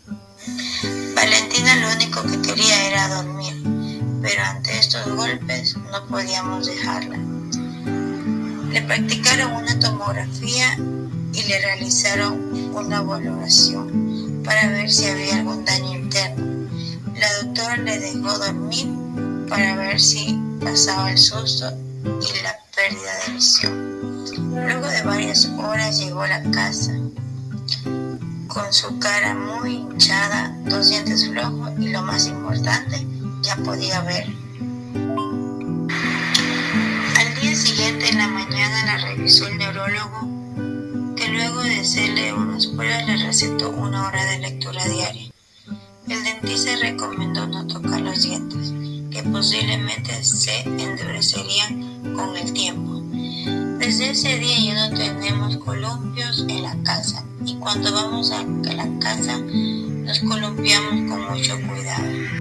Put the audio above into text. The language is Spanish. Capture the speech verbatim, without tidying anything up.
Valentina lo único que quería era dormir, pero ante estos golpes no podíamos dejarla. Le practicaron una tomografía y le realizaron una valoración para ver si había algún daño interno. La doctora le dejó dormir para ver si pasaba el susto y la pérdida de visión. Luego de varias horas llegó a la casa con su cara muy hinchada, dos dientes flojos y lo más importante, ya podía ver. Al día siguiente en la mañana la revisó el neurólogo, que luego de hacerle unas pruebas le recetó una hora de lectura diaria. El dentista recomendó no tocar los dientes, que posiblemente se endurecerían con el tiempo. Desde ese día ya no tenemos columpios en la casa, y cuando vamos a la casa nos columpiamos con mucho cuidado.